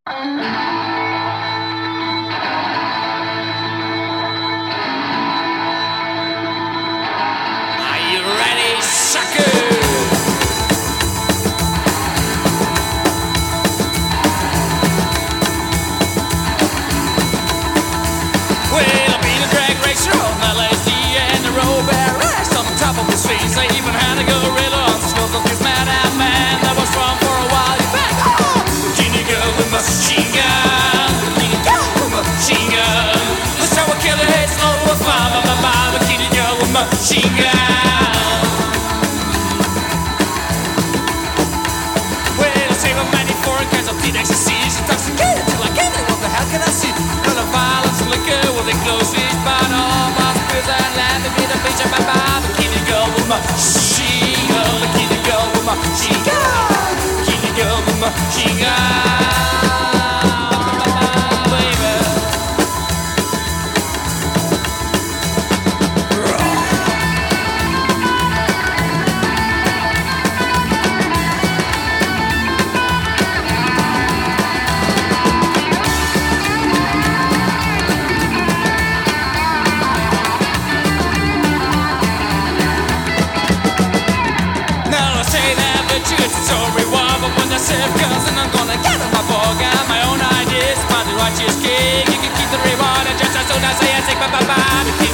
Are you ready, sucker? Well, I've been a drag racer on LSD and the road bear rash on the top of the streets. They even had a gorilla on the smoke of this madman man that was from for a while. You back on, bikini girl with machine gun, bikini girl with machine gun. Let's show a killer hits over a fire, bikini girl with machine gun. Well, I save a many foreign kinds of teen ecstasy. She's intoxicated till I can't. What the hell can I see? Full of violence and liquor. Will they close each bar? All my spirits and land to be the beach of my bar. Bikini girl with machine gun. Bikini girl with machine gun. Bikini girl with machine gun. Baby. It's a story war, but when I serve guns, then I'm gonna get on my ball. Got my own ideas, find the righteous king. You can keep the reward, and just as soon as I take my bye-bye.